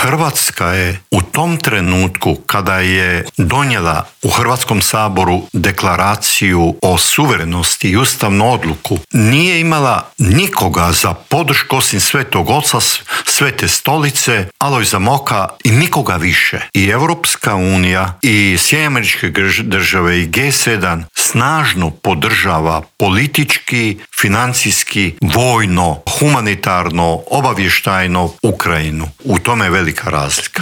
Hrvatska je u tom trenutku kada je donijela u Hrvatskom saboru deklaraciju o suverenosti i ustavnu odluku, nije imala nikoga za podršku osim Svetog Oca, Svete Stolice, Alojza Moka i nikoga više. I Europska unija i Sjedinjene Američke Države i G7 snažno podržava politički, financijski, vojno, humanitarno, obavještajno Ukrajinu. U tome je velika razlika.